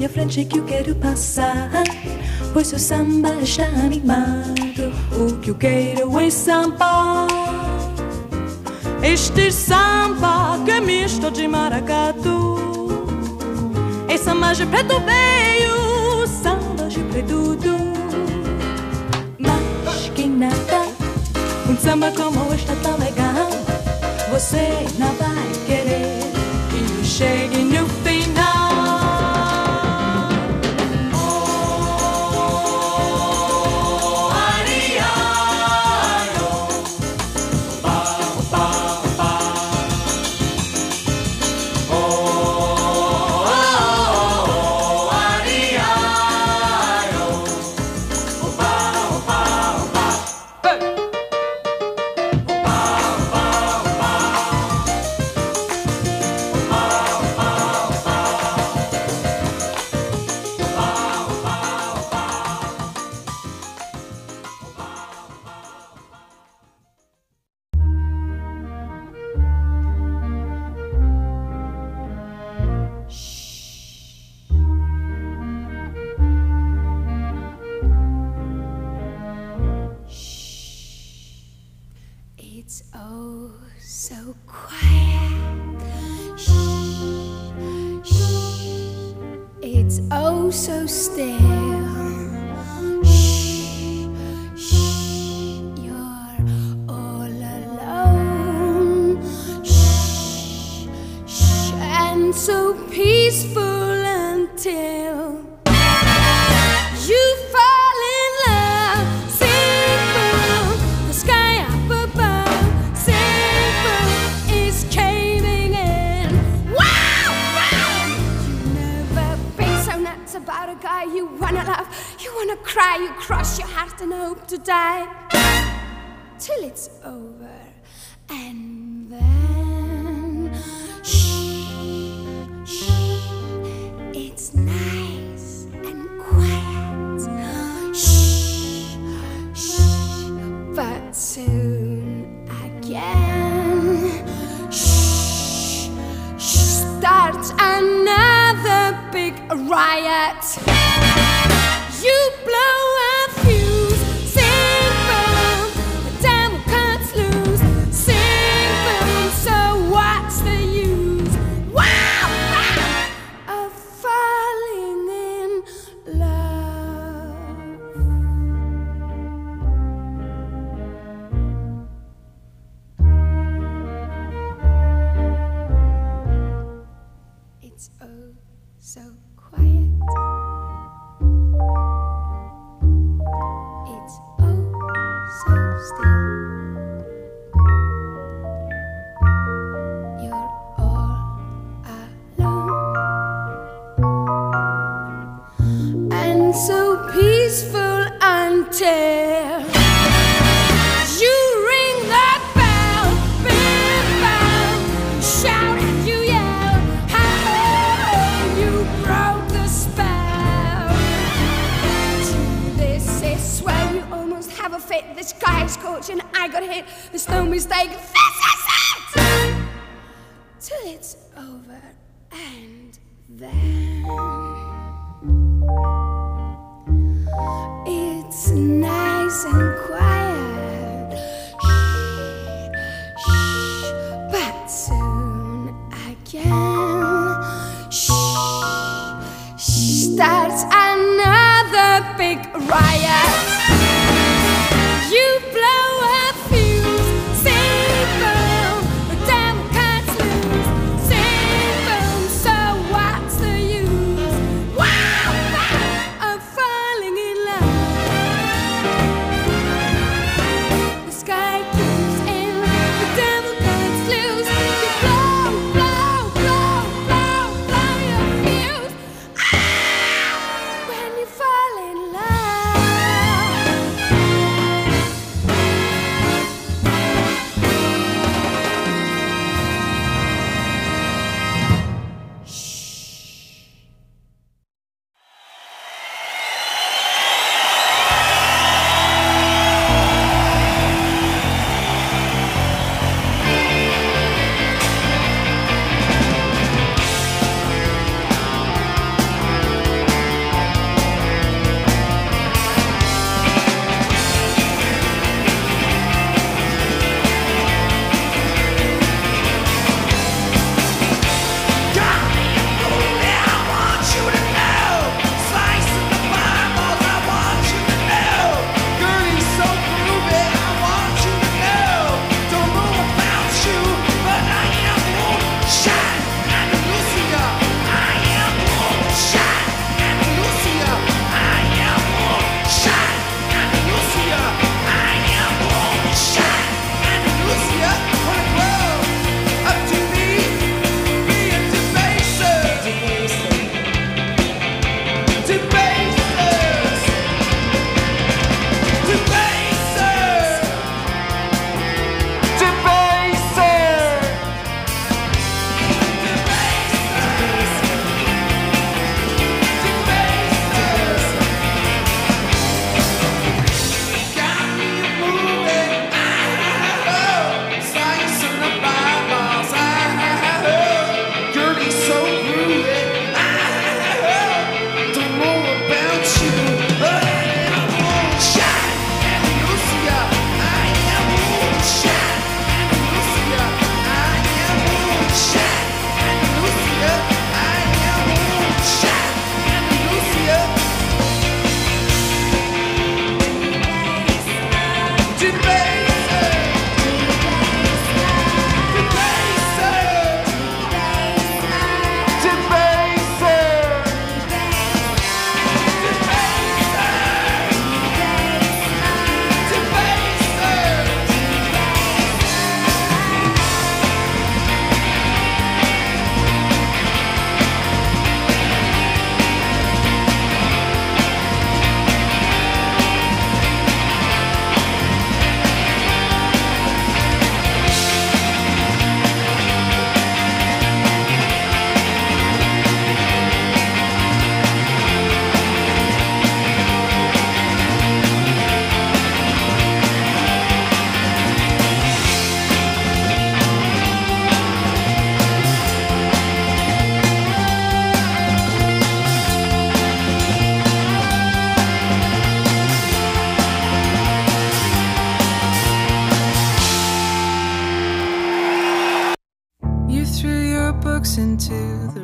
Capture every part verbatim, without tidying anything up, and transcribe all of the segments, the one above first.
frente que eu quero passar, pois seu samba está animado. O que eu quero é samba, este samba que é misto de maracatu. É samba de preto veio, samba de preto do. Mas que nada, um samba como este tão legal, você não vai querer que eu chegue no final. It's oh so quiet. Shh, shh. It's oh so still. Shh, shh. You're all alone. Shh, shh. And so peaceful until you fall in love. Sing from the sky up above. Sing from is caving in. Wow, wow. You never been so nuts about a guy you wanna love. You wanna cry, you cross your heart and hope to die till it's over. And then shh, shh. It's nice and quiet. Shh, shh. But soon again, shh, shh. Starts another big riot. You blow a fuse. Sing boom, the devil cuts loose. Sing boom, so what's the use? Wow, wow, of falling in love. It's oh so quiet. It's oh so still. You're all alone. And so peaceful until you ring that bell. Big bell. Shout and you yell. How you broke the spell. This is where you almost have a fit. This guy is scorching, I got hit. There's no mistake. This is it. Till it's over. And then it's nice and quiet. Shh, shh. But soon again, shh, shh. Starts another big riot. You blow a fuse. Sing boom, the devil cuts loose. Sing boom, so what's the use? Wow, wow, of falling in love. The sky gives in, the devil cuts loose. You blow, blow, blow, blow, blow your fuse. Ah, when you fall in love.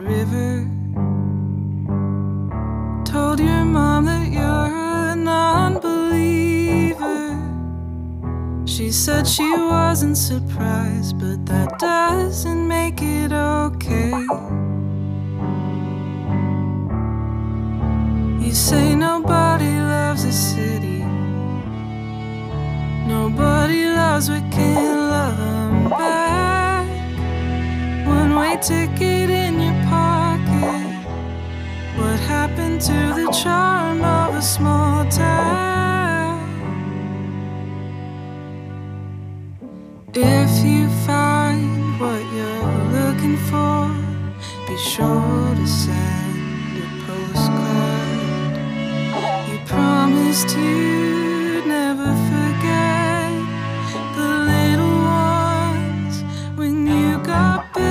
river. Told your mom that you're a non-believer. She said she wasn't surprised, but that doesn't make it okay. You say nobody loves a city, nobody loves what can't love them back. One-way ticket in your pocket. What happened to the charm of a small town? If you find what you're looking for, be sure to send a postcard. You promised you'd never forget the little ones when you got big.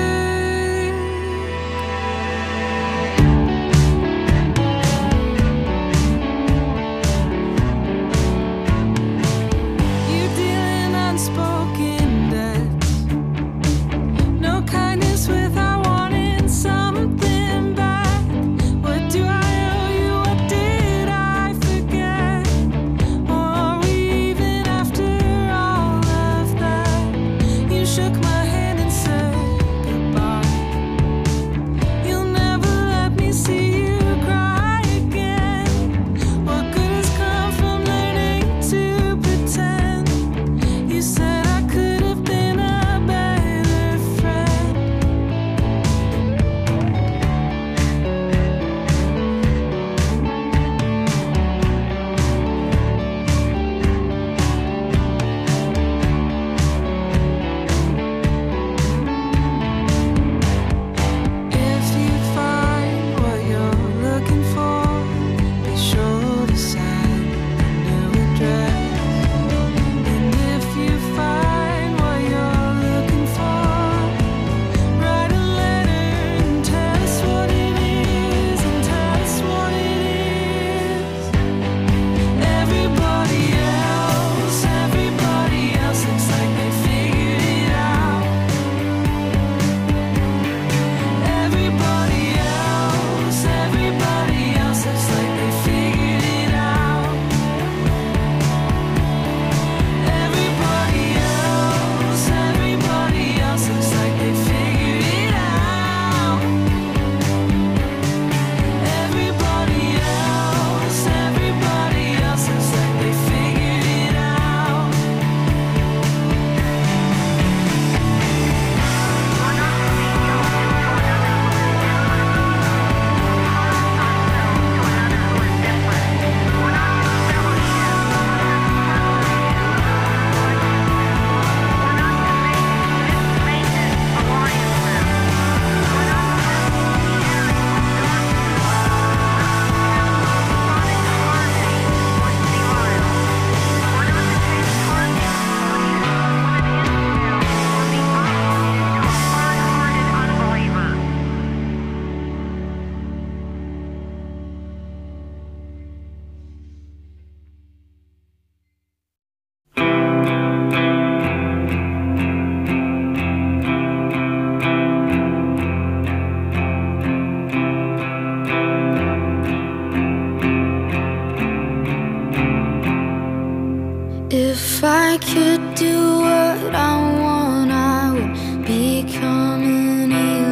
If I could do what I want, I would become an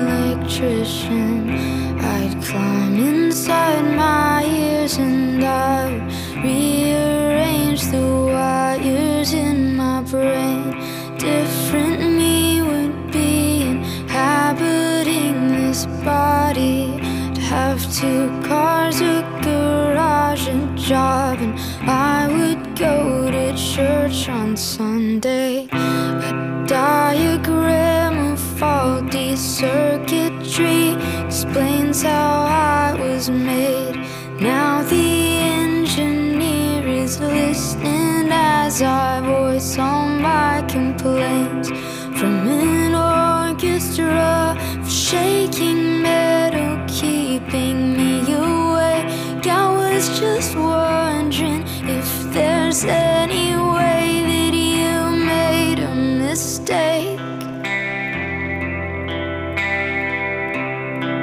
electrician. I'd climb inside my ears and I would rearrange the wires in my brain. Different me would be inhabiting this body. To have two cars, a garage, a job, and I would go to church on Sunday. A diagram of faulty circuitry explains how I was made. Now the engineer is listening as I voice all my complaints. From an orchestra of shaking metal keeping me awake, I was just wondering if there's any way that you made a mistake.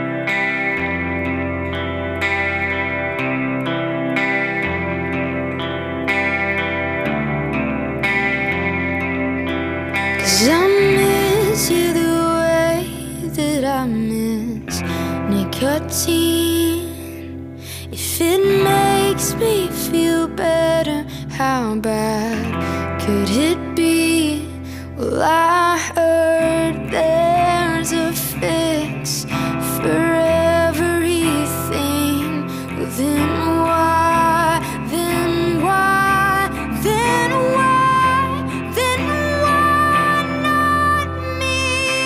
makes me feel better. How bad could it be? Well, I heard there's a fix for everything. Well, then why, then why, then why, then why not me?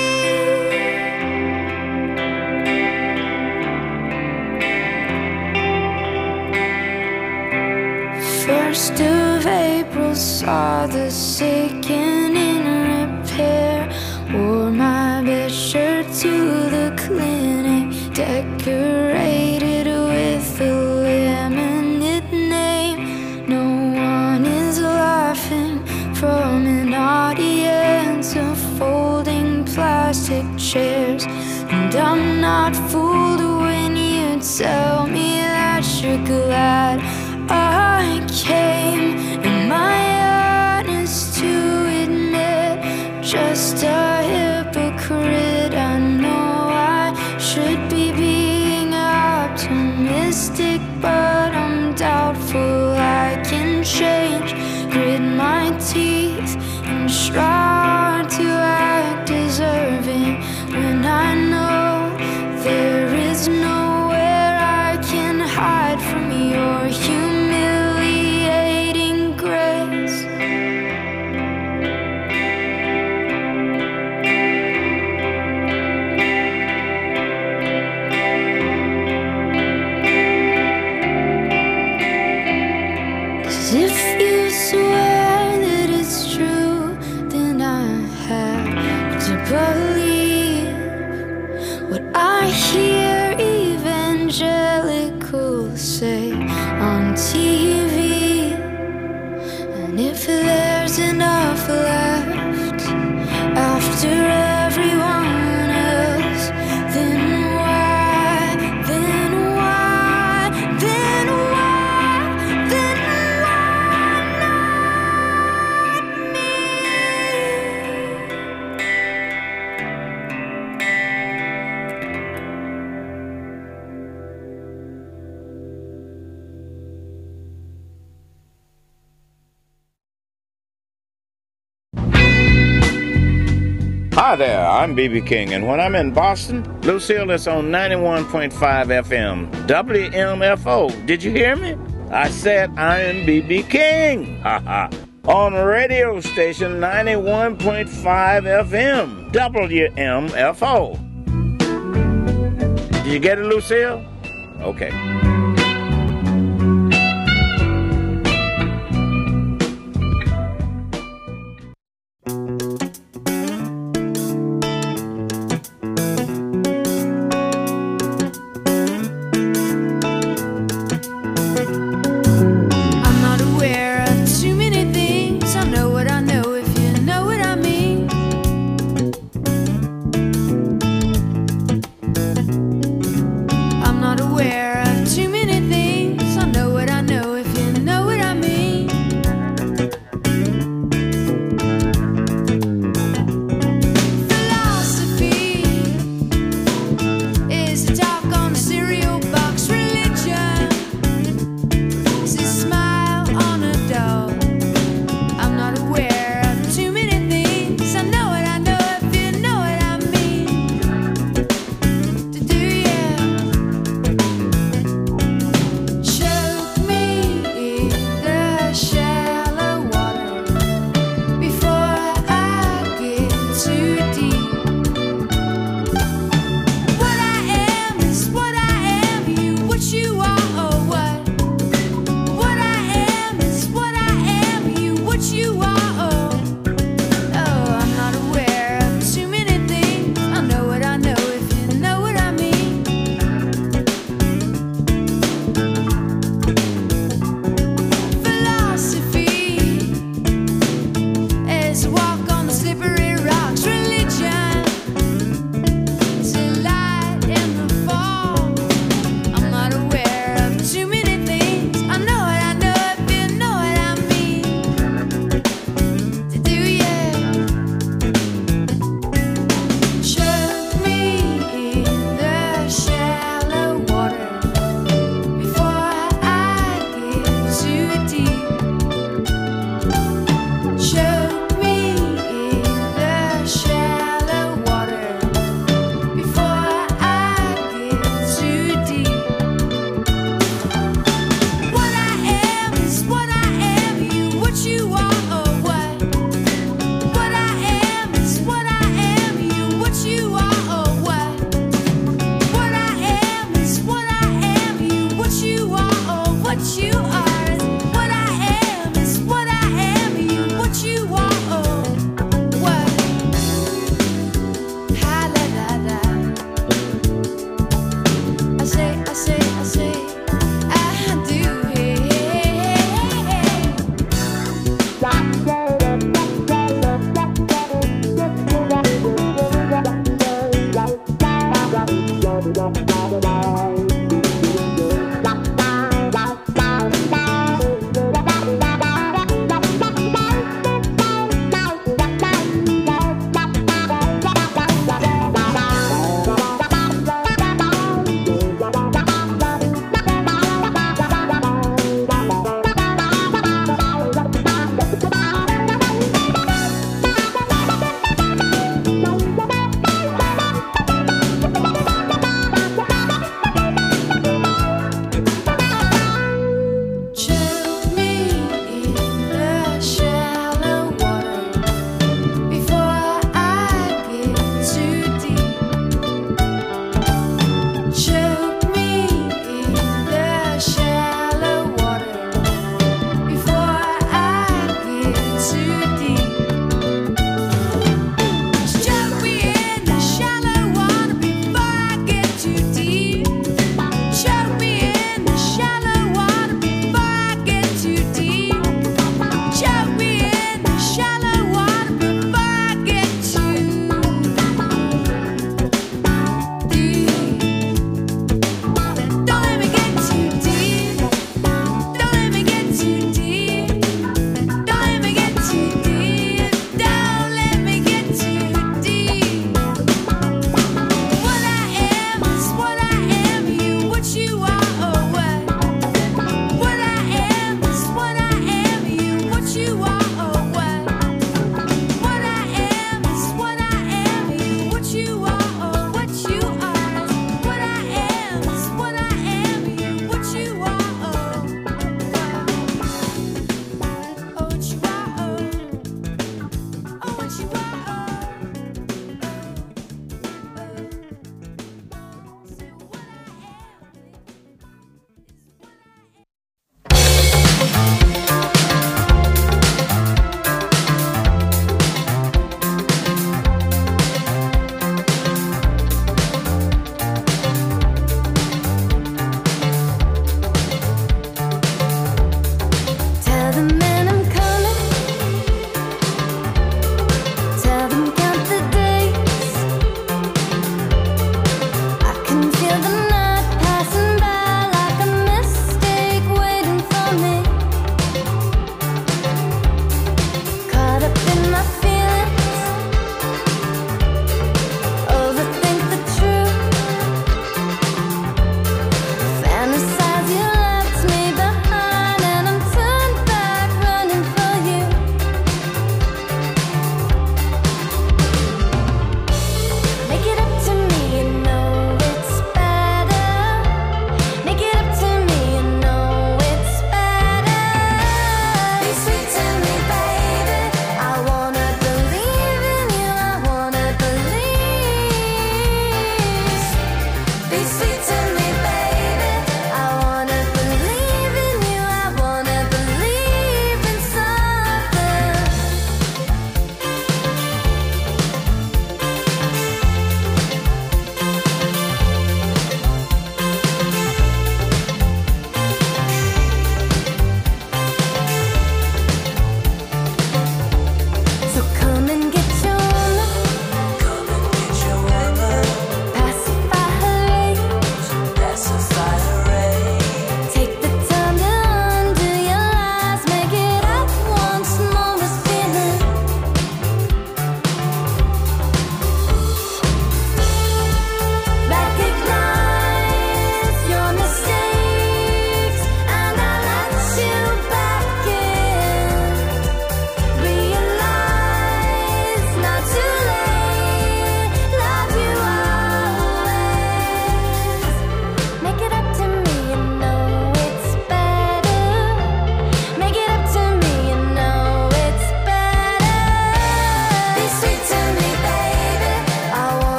First of April saw the second in repair. Wore my best shirt to the clinic, decorated with a laminate name. No one is laughing from an audience of folding plastic chairs. And I'm not fooled when you tell me that you're glad I came. Am I honest to admit, just a hypocrite? I know I should be being optimistic, but I'm doubtful I can change. Grit my teeth and try to act deserving when I know there is nowhere I can hide from your humiliating grace. If you swear that it's true, then I have to believe what I hear evangelicals say on T V. And if there's enough left after everyone else, then why, then why, then why, then why not me? Hi there, I'm B B King, and when I'm in Boston, Lucille is on ninety-one point five F M, W M F O. Did you hear me? I said I'm B B King, haha, on radio station ninety-one point five F M, W M F O. Did you get it, Lucille? Okay. I'm not aware of too many things. I know what I know, if you know what I mean. I'm not aware of too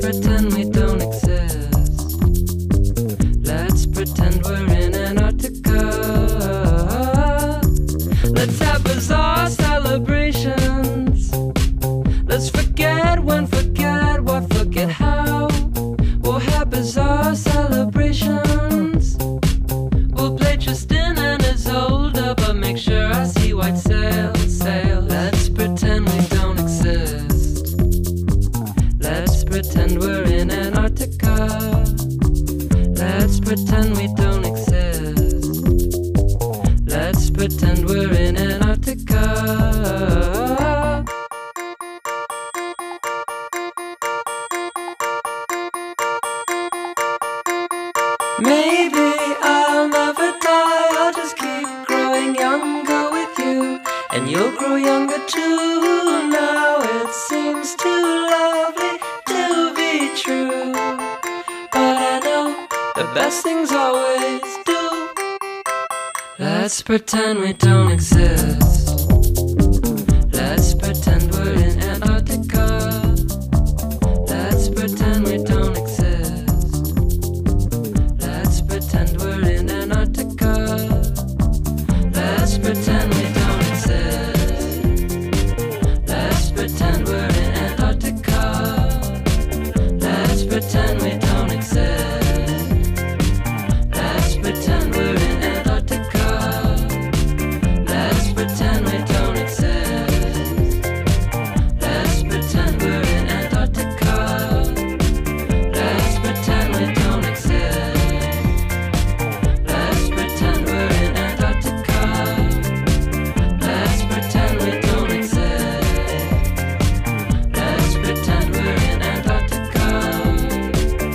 pretend we don't exist. Let's pretend we're in Antarctica. Let's have bizarre celebrations. Let's forget when, forget what, forget how. We'll have bizarre celebrations. We'll play Tristan and Isolde, but make sure I see white sail, sail. Let's pretend we don't exist. Let's pretend we're in Antarctica. Let's pretend we don't exist. Let's pretend we're in Antarctica. Maybe I'll never die, I'll just keep growing younger with you, and you'll grow younger too. Now it seems too lovely to be true, but I know the best things always do. Let's pretend we don't exist. Let's pretend we're in Antarctica. Let's pretend we don't exist. Let's pretend we're in Antarctica. Let's pretend we don't exist. Let's pretend we're in Antarctica. Let's pretend we don't exist. Let's pretend we're in Antarctica. Let's pretend we don't exist. Let's pretend we're in Antarctica. Let's pretend we don't exist. Let's pretend we're in Antarctica. Let's pretend we don't exist. Let's pretend we're in Antarctica.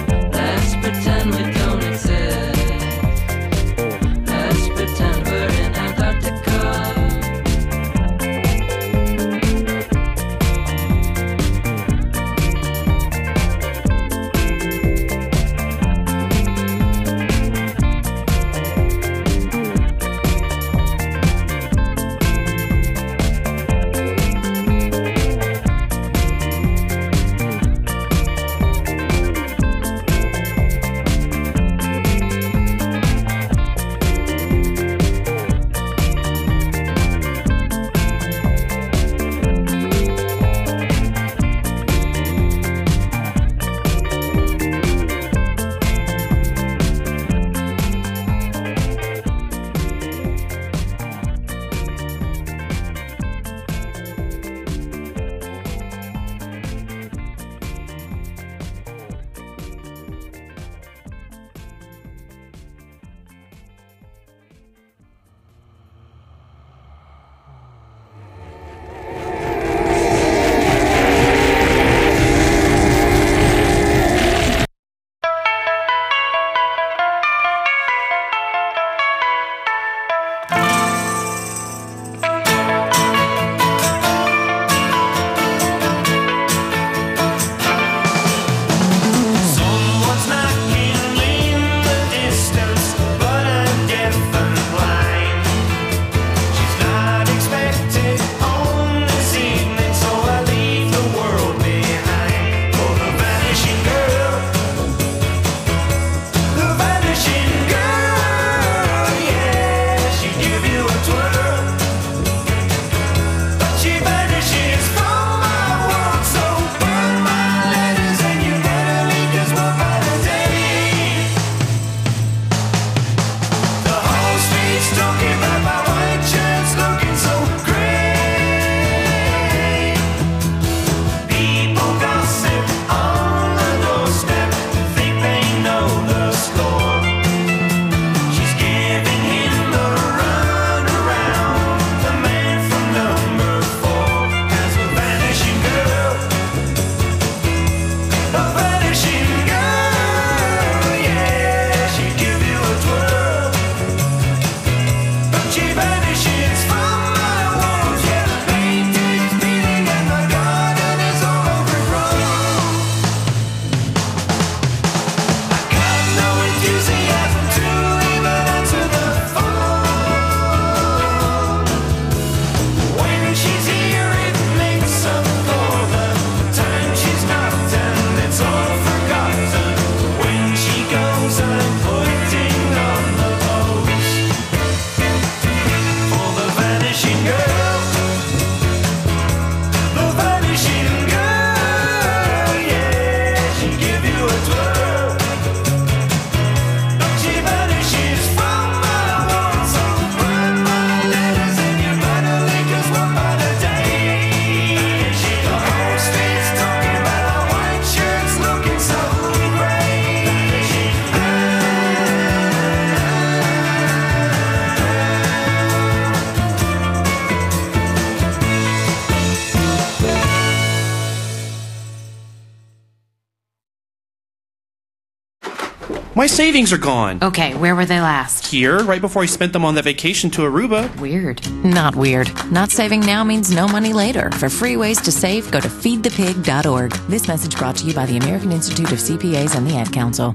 My savings are gone. Okay, where were they last? Here, right before I spent them on that vacation to Aruba. Weird. Not weird. Not saving now means no money later. For free ways to save, go to feed the pig dot org. This message brought to you by the American Institute of C P As and the Ad Council.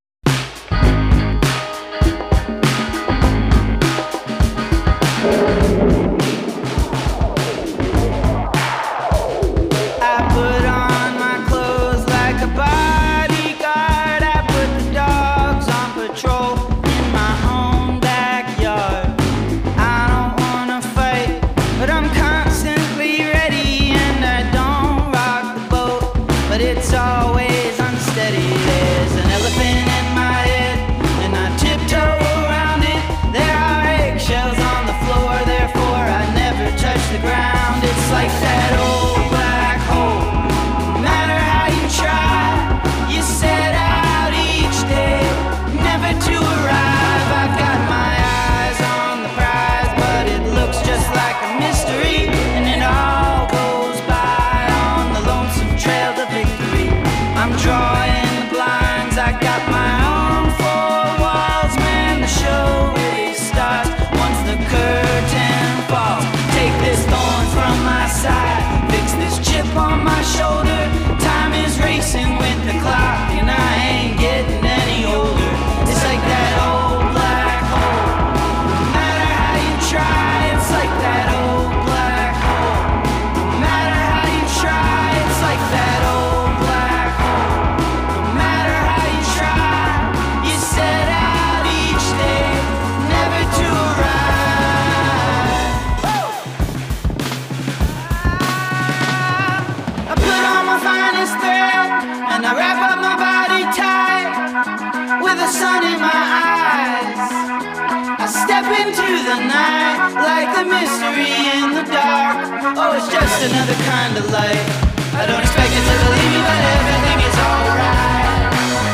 Another kind of light. I don't expect it to believe me, but everything is alright.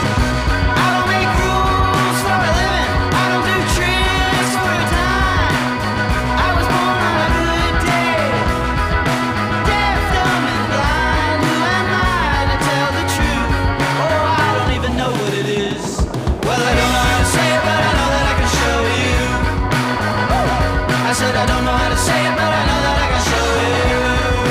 I don't make rules for a living. I don't do tricks for a dime. I was born on a good day, deaf, dumb, and blind. Who am I to tell the truth? Oh, I don't even know what it is. Well, I don't know how to say it, but I know that I can show you. I said I don't know how to say it, but I know that I can show you.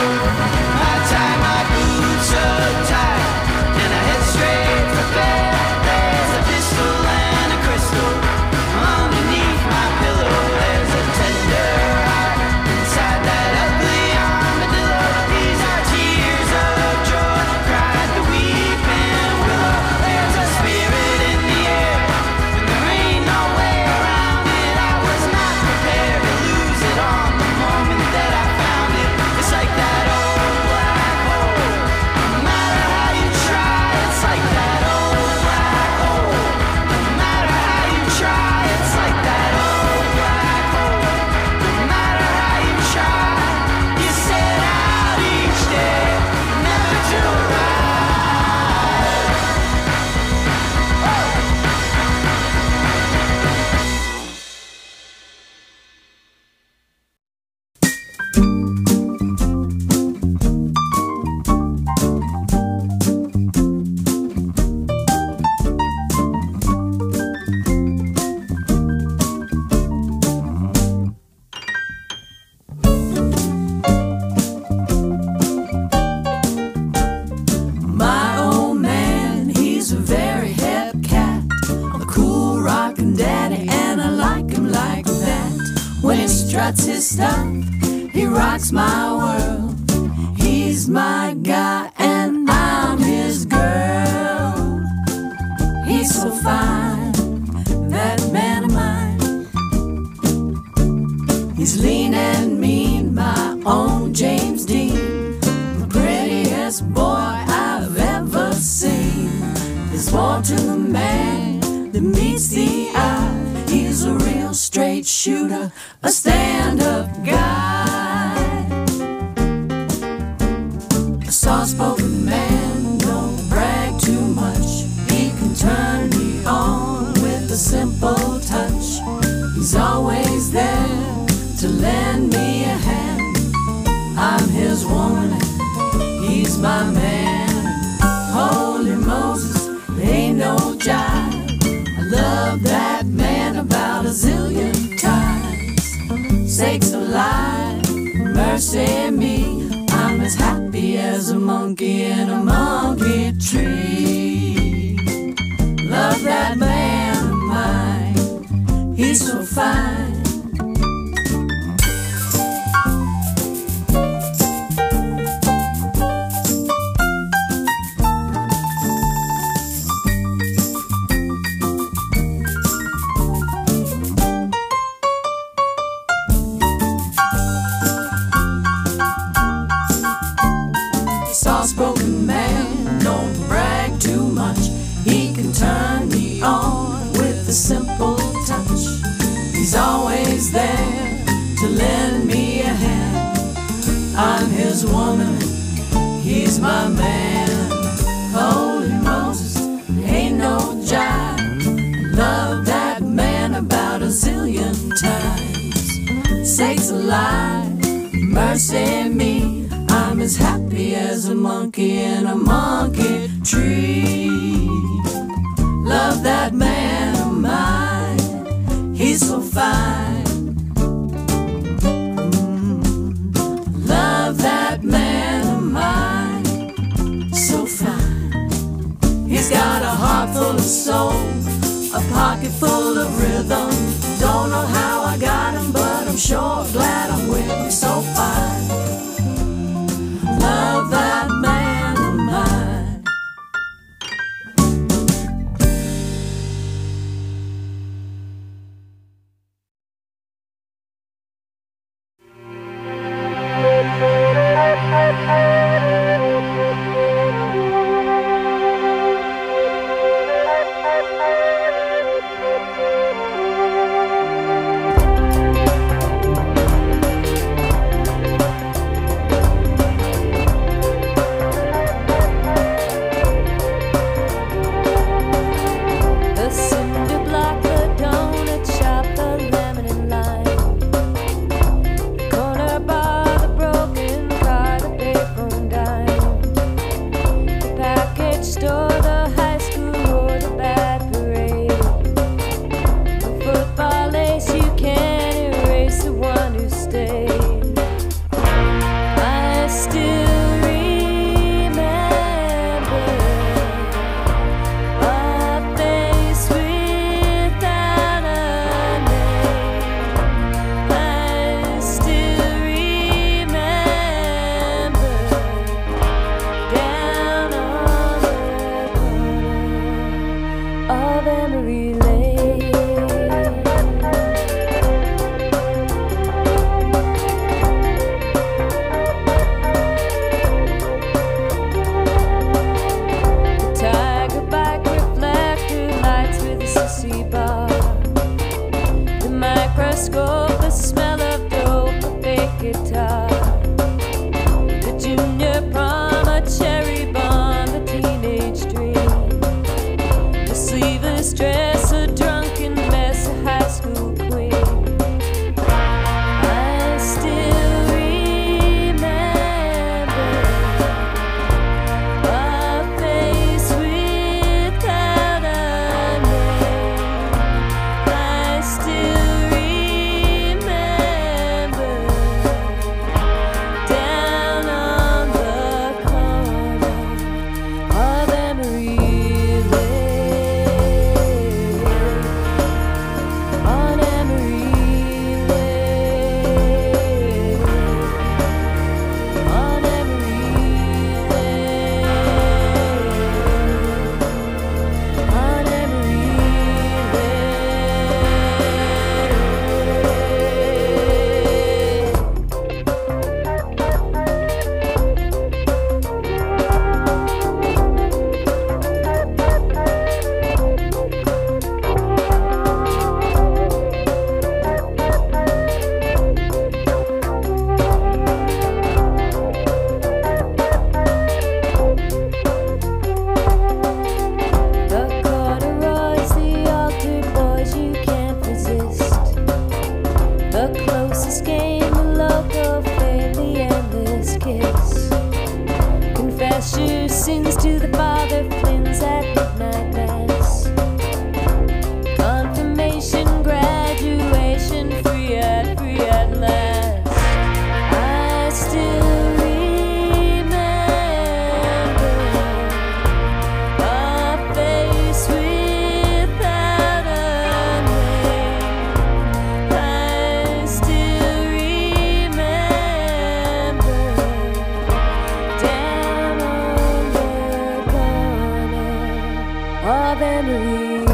Struts his stuff, he rocks my world. He's my guy and I'm his girl. He's so fine, that man of mine. He's lean and mean, my own James Dean, the prettiest boy I've ever seen. There's more to the man that meets the eye. He's a real straight shooter, a stand-up guy. A soft-spoken man, don't brag too much. He can turn me on with a simple touch. He's always there to lend me a hand. I'm his woman, he's my man. Holy Moses, there ain't no jive. as a monkey in a monkey tree. Love that man of mine, he's so fine. Soft-spoken man, don't brag too much. He can turn me on with a simple touch. He's always there to lend me a hand. I'm his woman, he's my man. Holy Moses, ain't no jive. Love that man about a zillion times. Sakes alive, mercy me, I'm as happy as a monkey in a monkey tree. Love that man of mine, he's so fine. Mm. Love that man of mine, so fine. He's got a heart full of soul, a pocket full of rhythm. Don't know how I got him, but I'm sure glad I'm with him, so fine. Love that man of mine. of Emery.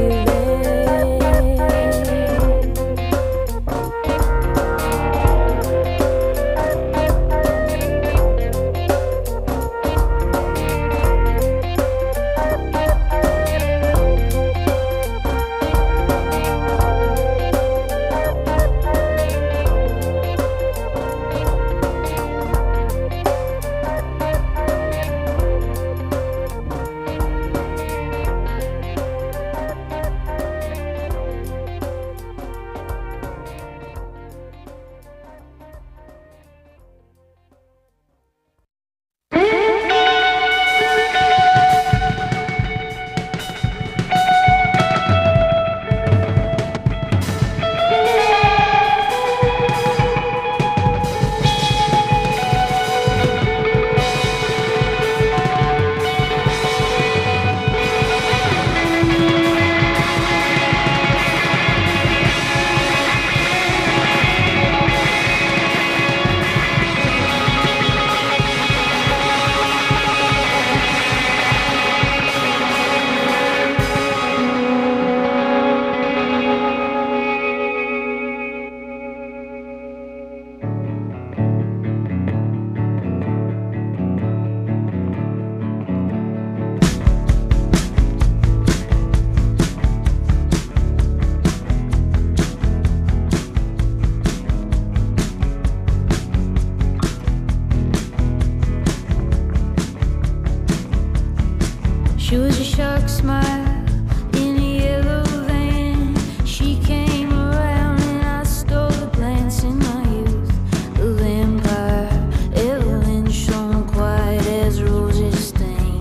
She was a shark smile in a yellow van. She came around and I stole a glance in my youth. The vampire Evelyn shone quiet as roses stain.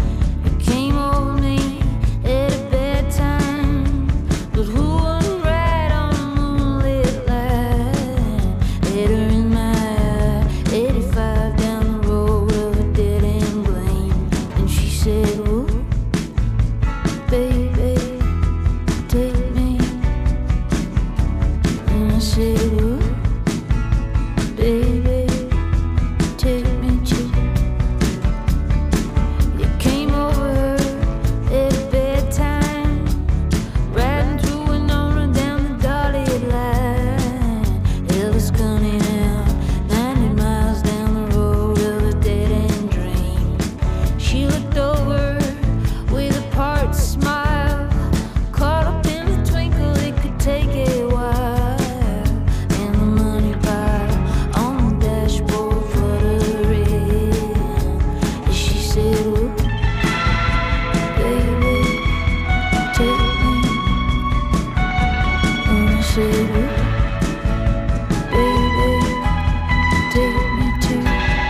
It came over me at a bad time, but who wouldn't ride on a moonlit line? Had her in my eye, eighty-five down the road of a dead end blame. And she said, "Ooh, baby, take me." And I said, "Ooh, baby, take me too." You came over at a bad time, riding through Winona down the dotted line. Elvis County now, ninety miles down the road of a dead end dream. She looked over with a part smile, caught up in the twinkle, it could take a while. And the money pile on the dashboard fluttering. And she said, "Ooh, baby, take me." And I said, "Ooh, baby, take me too."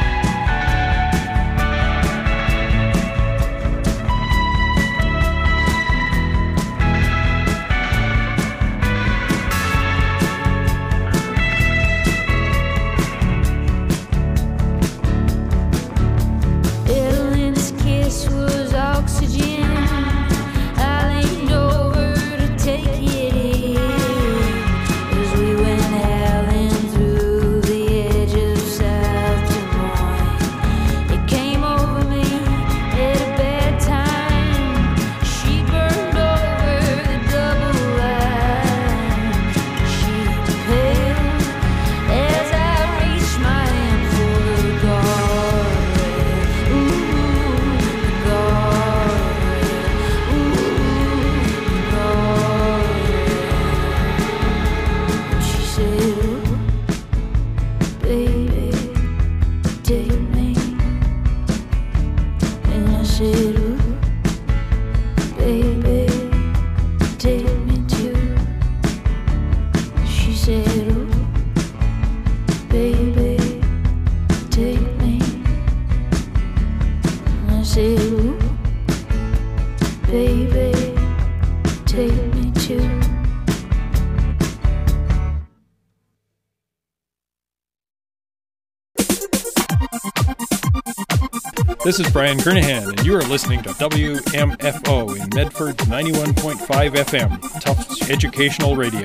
Evelyn's kiss was oxygen. I leaned over to take it in as we went howling through the edge of South Des Moines. It came over me at a bad time. She burned over the double line. She paled as I reached my hand for the guardrail. Ooh, the guardrail. Ooh, the guardrail. And she said, "Ooh, baby, take me." And I said, "Ooh, baby, take me too." She said, "Ooh, baby, take me." And I said, "Ooh, baby, take me too." This is Brian Kernahan, and you are listening to W M F O in Medford ninety-one point five F M, Tufts Educational Radio.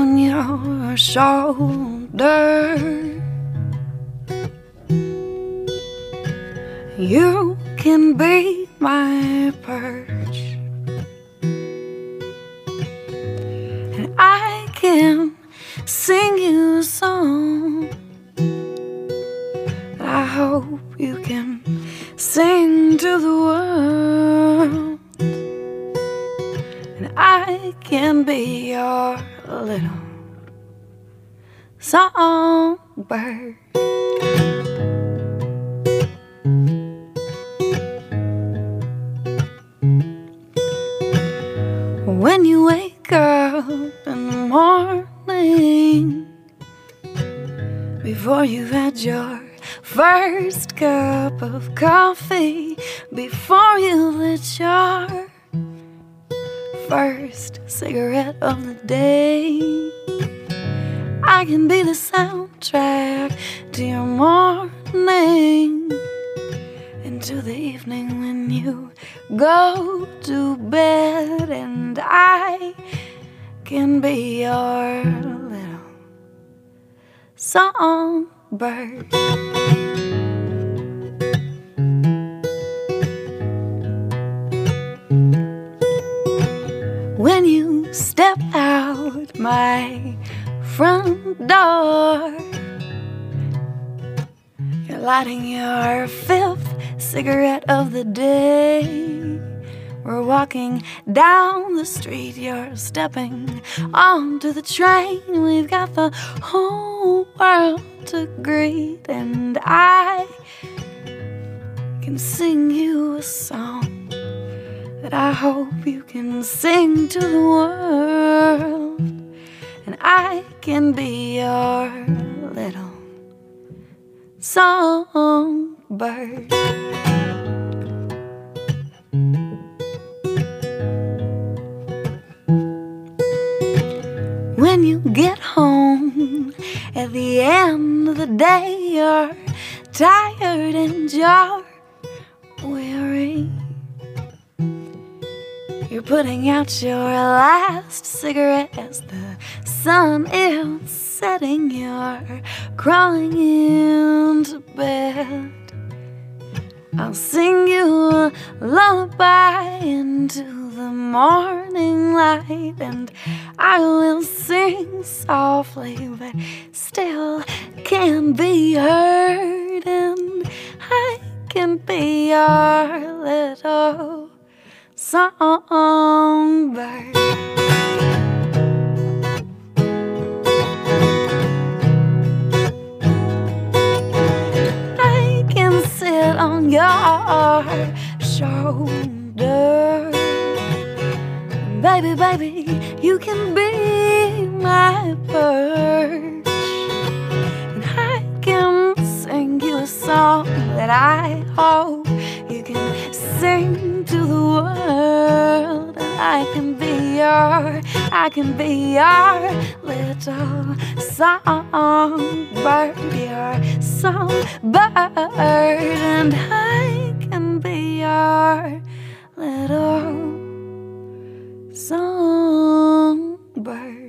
on your shoulder. You can be my perch, and I can sing you a song. I hope you can sing to the world, and I can be your little songbird. When you wake up in the morning, before you've had your first cup of coffee, before you lit your first cigarette of the day, I can be the soundtrack to your morning, and to the evening when you go to bed, and I can be your little songbird. When you step out my front door, you're lighting your fifth cigarette of the day. We're walking down the street, you're stepping onto the train. We've got the whole world to greet, and I can sing you a song that I hope you can sing to the world, and I can be your little songbird. When you get home at the end of the day, you're tired and you're weary. You're putting out your last cigarette as the sun is setting. You're crawling into bed. I'll sing you a lullaby into the morning light, and I will sing softly but still can be heard, and I can be your little songbird. I can sit on your shoulder. Baby, baby, you can be my perch, and I can sing you a song that I hope you can sing to the world. And I can be your, I can be your little songbird, your songbird, and I can be your little songbird.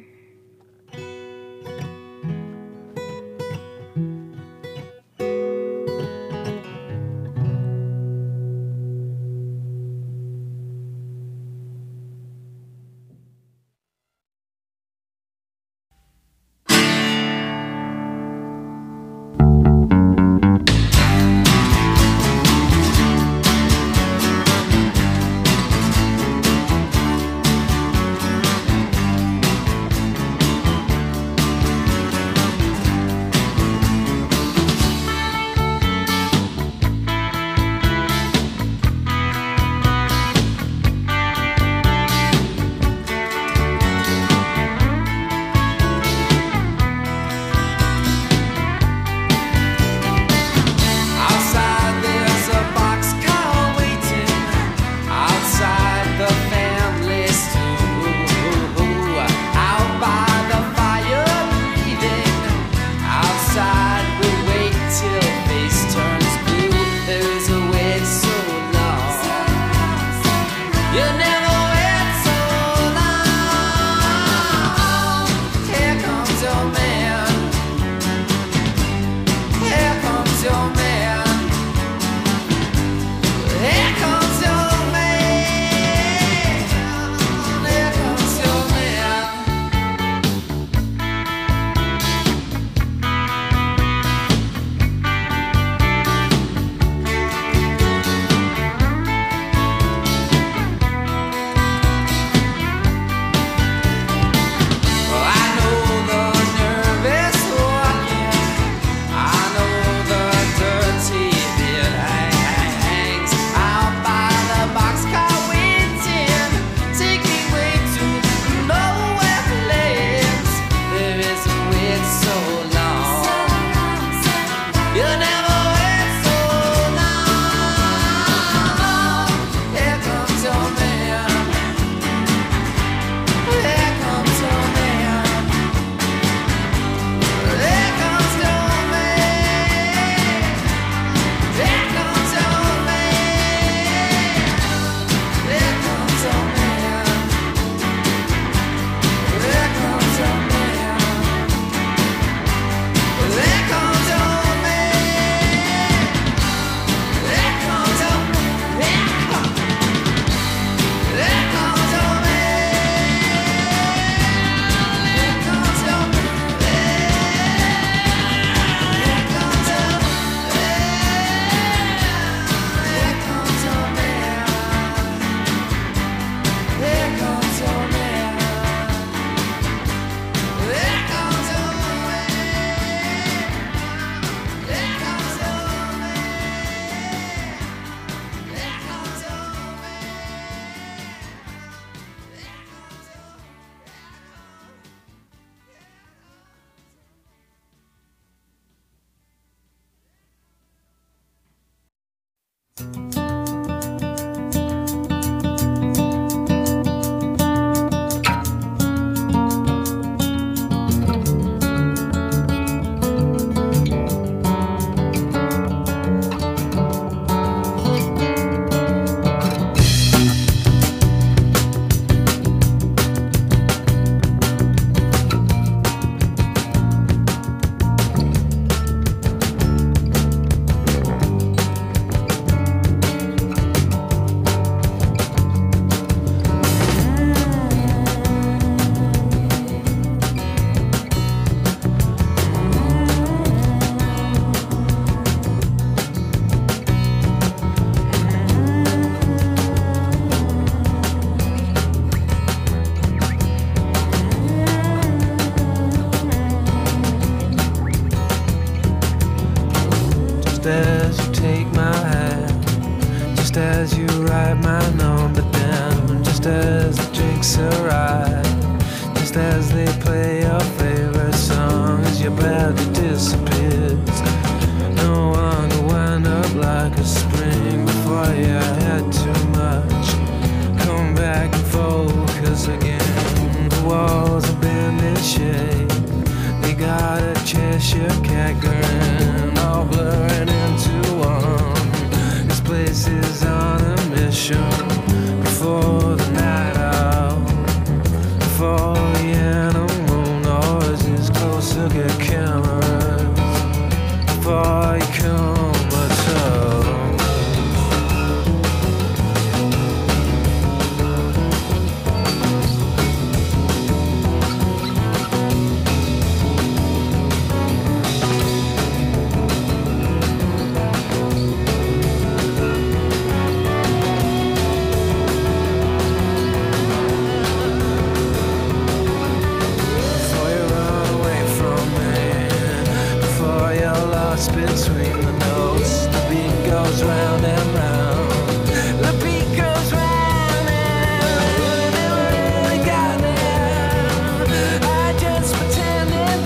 badly disappears. No one to wind up like a spring. Before you had too much. Come back and focus again. The walls have been in shape. They got a Cheshire cat grin, all blurring into one. This place is on a mission. Before the night out, before the animal noises closer get cameras, before you come at all. Between the